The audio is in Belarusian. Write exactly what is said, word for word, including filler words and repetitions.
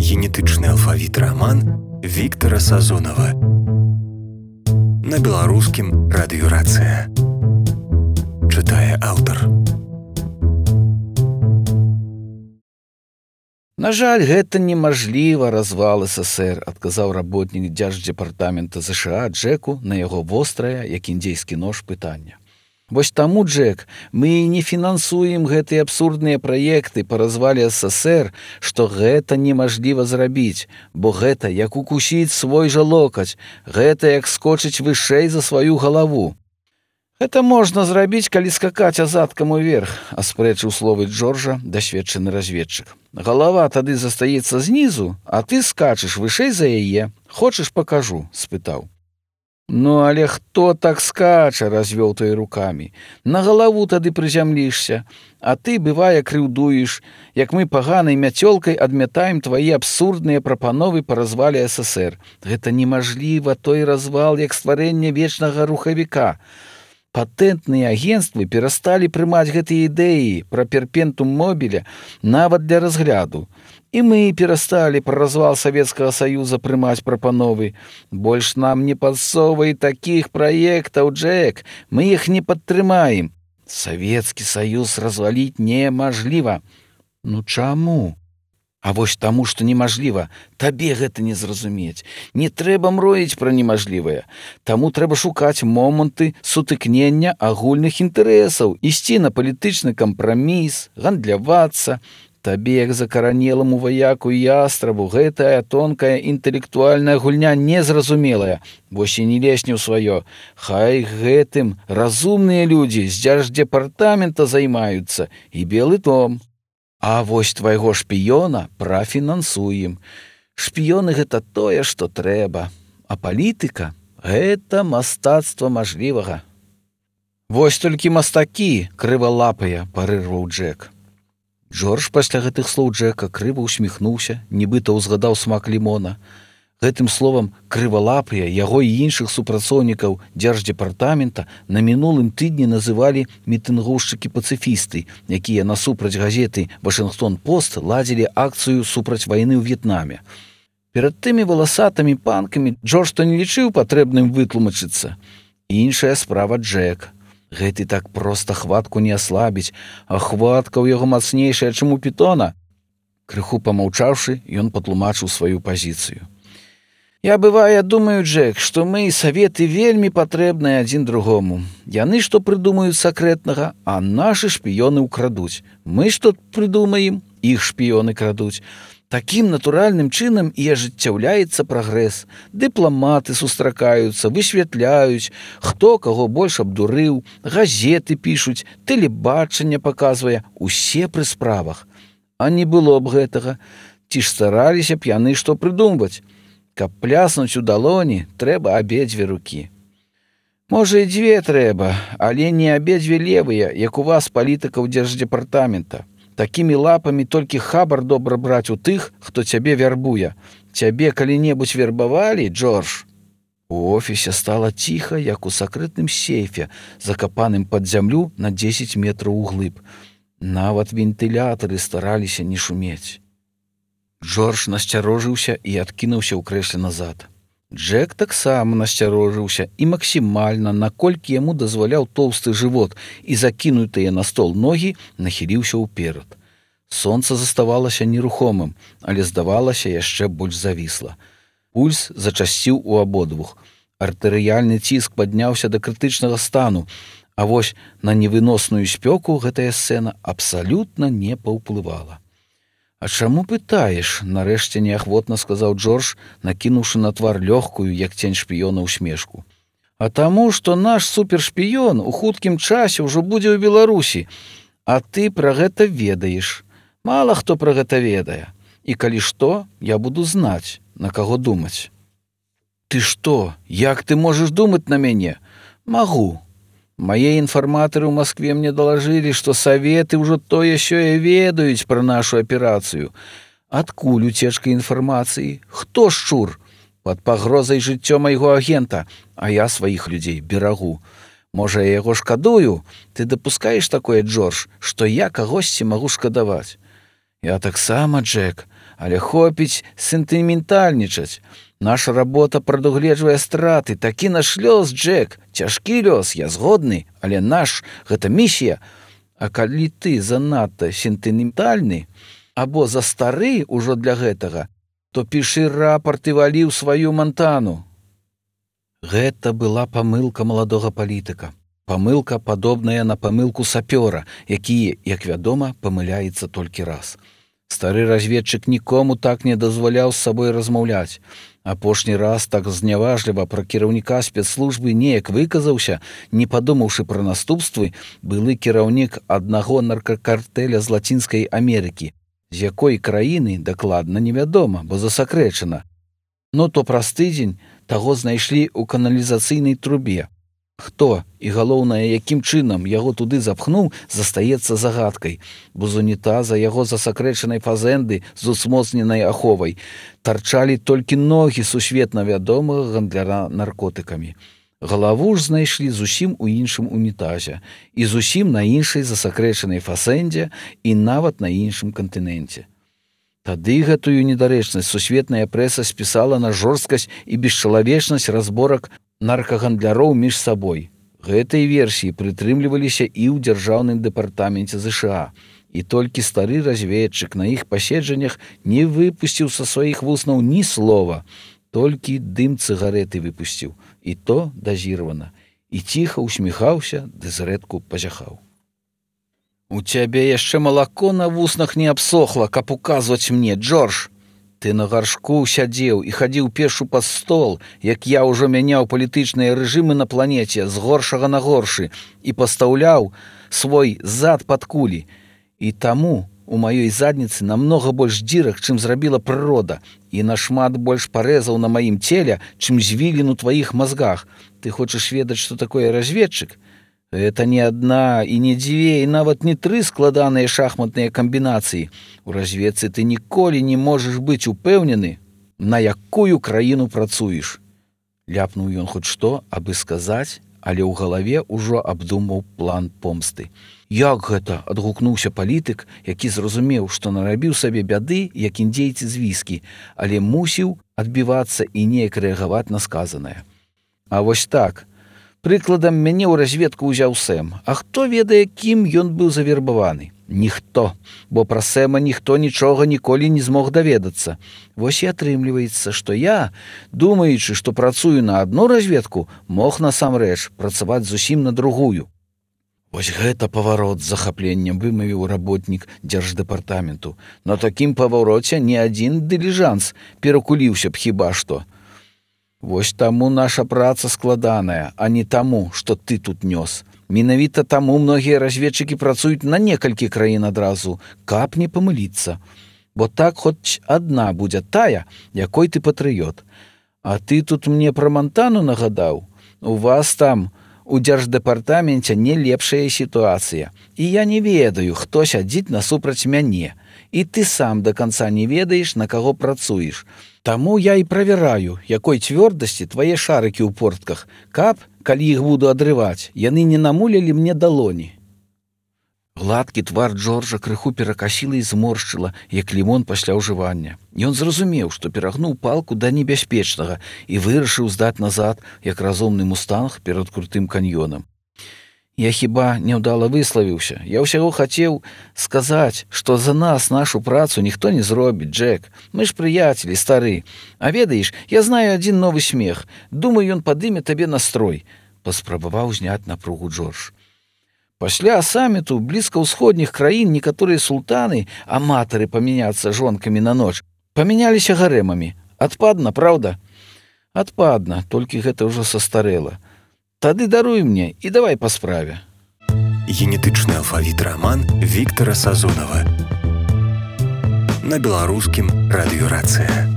генетычны алфавіт раман Віктара Сазонава. На беларускім радыёрацыя. Чытае аўтар. На жаль, гэта немажліва, развал СССР, адказаў работнік дзярждэпартамента ЗША Джеку на яго вострае, як індзейскі нож, пытанне. Вось таму, Джек, мы не фінансуем гэтыя абсурдныя праекты па развале СССР, што гэта немажліва зрабіць, бо гэта як укусіць свой жа локаць, гэта як скочыць вышэй за сваю галаву. Гэта можна зрабіць, калі скакаць азадкам уверх, аспрэчыў словы Джорджа дасведчаны разведчык. Галава тады застаецца знізу, а ты скачаш вышэй за яе. Хочаш, пакажу, спытаў. Ну, але хто так скача, развёў той рукамі. На галаву тады прызямлішся, а ты, бывае, крыўдуеш, як мы паганай мяцёлкай адмятаем твае абсурдныя прапановы па развале СССР. Гэта немажліва, той развал, як стварэнне вечнага рухавіка. Патэнтныя агенцтвы перасталі прымаць гэтыя ідэі пра перпентум мобіля нават для разгляду. І мы перасталі пра развал Савецкага Саюза прымаць прапановы. Больш нам не падсовай такіх праектаў, Джек, мы іх не падтрымаем. Савецкі Саюз разваліць немажліва. Ну чаму? А вось таму, што немажліва, табе гэта не зразумець. Не трэба мроіць пра немажлівае. Таму трэба шукаць моманты сутыкнення агульных інтарэсаў, ісці на палітычны кампраміс, гандлявацца. Табе, як закаранеламу ваяку і ястраву, гэтая тонкая інтэлектуальная гульня незразумелая. Вось і не лезь не ў сваё. Хай гэтым разумныя людзі з дзярждэпартамента займаюцца і белы том. А вось твайго шпіёна прафінансуем. Шпіёны гэта тое, што трэба. А палітыка — гэта мастацтва мажлівага. Вось толькі мастакі крывалапыя, парырваў Джек. Джордж пасля гэтых слоў Джека крыва усміхнуўся, нібыта ўзгадаў смак лімона. Гэтым словам крывалапыя яго і іншых супрацоўнікаў дзярждэпартамента на мінулым тыдні называлі мітынгоўшчыкі-пацыфісты, якія насупраць газеты «Вашынгтон-Пост» ладзілі акцыю супраць вайны ў В'етнаме. Перад тымі валасатымі панкамі Джордж то не лічыў патрэбным вытлумачыцца. Іншая справа Джек. Гэты так проста хватку не аслабіць, а хватка ў яго мацнейшая, чым у пітона. Крыху памаўчаўшы, ён патлумачыў сваю пазіцыю. Я, бывае, думаю, Джек, што мы, саветы, вельмі патрэбныя адзін другому. Яны што прыдумаюць сакрэтнага, а нашы шпіёны ўкрадуць. Мы што прыдумаем, іх шпіёны крадуць. Такім натуральным чынам і ажыццяўляецца прагрэс. Дыпламаты сустракаюцца, высвятляюць, хто каго больш абдурыў, газеты пішуць, тэлебачанне паказвае, усе пры справах. А не было б гэтага. Ці ж стараліся б яны што прыдумваць? Каб пляснуць у далоні, трэба абедзве рукі. Можа, і дзве трэба, але не абедзве левыя, як у вас палітыкаў дзярждэпартамента. Такімі лапамі толькі хабар добра браць у тых, хто цябе вярбуе. Цябе калі-небудзь вербавалі, Джордж? У офісе стала ціха, як у сакрэтным сейфе, закапаным пад зямлю на дзесяць метраў углыб. Нават вентылятары стараліся не шумець. Джордж насцярожыўся і адкінуўся ў крэсле назад. Джек таксама насцярожыўся і максімальна, наколькі яму дазваляў тоўсты жывот і закінутыя на стол ногі, нахіліўся ўперад. Сонца заставалася нерухомым, але здавалася яшчэ больш завісла. Пульс зачасціў у абодвух. Артэрыяльны ціск падняўся да крытычнага стану, а вось на невыносную спёку гэтая сцэна абсалютна не паўплывала. А чаму пытаеш? Нарэшце неахвотна сказаў Джордж, накінуўшы на твар лёгкую, як цень шпіёна, усмешку. А таму, што наш супершпіён у хуткім часе ўжо будзе ў Беларусі, а ты пра гэта ведаеш. Мала хто пра гэта ведае. І калі што, я буду знаць, на каго думаць. Ты што? Як ты можаш думаць на мяне? Магу. Мае інфарматары ў Маскве мне далажылі, што саветы ўжо тое-сёе ведаюць пра нашу аперацыю. Адкуль уцечка інфармацыі? Хто шчур? Пад пагрозай жыццё майго агента, а я сваіх людзей берагу. Можа, я яго шкадую? Ты дапускаеш такое, Джордж, што я кагосьці магу шкадаваць? Я таксама, Джек, але хопіць сентыментальнічаць. Наша работа прадугледжвае страты. Такі наш лёс, Джек. Цяжкі лёс, я згодны, але наш гэта місія. А калі ты занадта сентыментальны або за стары ўжо для гэтага, то пішы рапарт і валі ў сваю Монтану. Гэта была памылка маладога палітыка. Памылка, падобная на памылку сапёра, які, як вядома, памыляецца толькі раз. Стары разведчык нікому так не дазваляў з сабой размаўляць. Апошні раз так зняважліва пра кіраўніка спецслужбы неяк выказаўся, не падумаўшы пра наступствы, былы кіраўнік аднаго наркакартэля з Лацінскай Амерыкі, з якой краіны дакладна невядома, бо засакрэчана. Ну то праз тыдзень таго знайшлі ў каналізацыйнай трубе. Хто і, галоўнае, якім чынам яго туды запхнуў, застаецца загадкай, бо з унітаза яго засакрэчанай фазэнды з уцмоцненай аховай тарчалі толькі ногі сусветна вядомага гандляра наркотыкамі. Галаву ж знайшлі зусім у іншым унітазе і зусім на іншай засакрэчанай фазэндзе і нават на іншым кантыненце. Тады гэтую недарэчнасць сусветная прэса спісала на жорсткасць і бесчалавечнасць разборак наркагандляроў між сабой. Гэтай версіі прытрымліваліся і ў дзяржаўным дэпартаменце ЗША. І толькі стары разведчык на іх паседжаннях не выпусціў са сваіх вуснаў ні слова, толькі дым цыгарэты выпусціў, і то дазірвана, і ціха усміхаўся, ды зрэдку пазяхаў. У цябе яшчэ малако на вуснах не абсохла, каб указваць мне, Джордж. Ты на гаршку сядзеў і хадзіў пешу пад стол, як я ўжо мяняў палітычныя рэжымы на планеце з горшага на горшы і пастаўляў свой зад пад кулі. І таму у маёй задніцы намнога больш дзірак, чым зрабіла прырода, і нашмат больш парэзаў на маім целе, чым звілін у тваіх мазгах. Ты хочаш ведаць, што такое разведчык? Гэта не адна і не дзве, і нават не тры складаныя шахматныя камбінацыі. У разведцы ты ніколі не можаш быць упэўнены, на якую краіну працуеш. Ляпнуў ён хоць што, абы сказаць, але ў галаве ўжо абдумаў план помсты. Як гэта? — адгукнуўся палітык, які зразумеў, што нарабіў сабе бяды, як індзейцы з віскі, але мусіў адбівацца і неяк рэагаваць на сказанае. А вось так. Прыкладам, мяне ў разведку ўзяў Сэм. А хто ведае, кім ён быў завербаваны? Ніхто, бо пра Сэма ніхто нічога ніколі не змог даведацца. Вось і атрымліваецца, што я, думаючы, што працую на адну разведку, мог насамрэч працаваць зусім на другую. Вось гэта паварот з захапленнем вымавіў работнік дзярждэпартаменту. На такім павароце ні адзін дыліжанс перакуліўся б хіба што. Вось таму наша праца складаная, а не таму, што ты тут нёс. Менавіта таму многія разведчыкі працуюць на некалькі краін адразу, каб не памыліцца. Бо так хоць адна будзе тая, якой ты патрыёт. А ты тут мне пра Монтану нагадаў? У вас там, у дзярждэпартаменце, не лепшая сітуацыя. І я не ведаю, хто сядзіць насупраць мяне. І ты сам да канца не ведаеш, на каго працуеш. Таму я і правяраю, якой цвёрдасці твае шарыкі ў портках, каб, калі іх буду адрываць, яны не намулялі мне далоні. Гладкі твар Джорджа крыху перакасіла і зморшчыла, як лімон пасля ўжывання. Ён зразумеў, што перагнуў палку да небяспечнага і вырашыў здаць назад, як разумны мустанг перад крутым каньёнам. Я хіба няўдала выславіўся. Я ўсяго хацеў сказаць, што за нас нашу працу ніхто не зробіць, Джек. Мы ж прыяцелі, стары. А ведаеш, я знаю адзін новы смех. Думаю, ён падыме табе настрой. Паспрабаваў зняць напругу Джордж. Пасля саміту блізкаўсходніх краін некаторыя султаны, аматары памяняцца жонкамі на ноч, памяняліся гарэмамі. Адпадна, праўда? Адпадна, толькі гэта ўжо састарэла. Тады даруй мне і давай па справе. Генетычны алфавіт раман Віктара Сазонава. На беларускім радыёрацыя.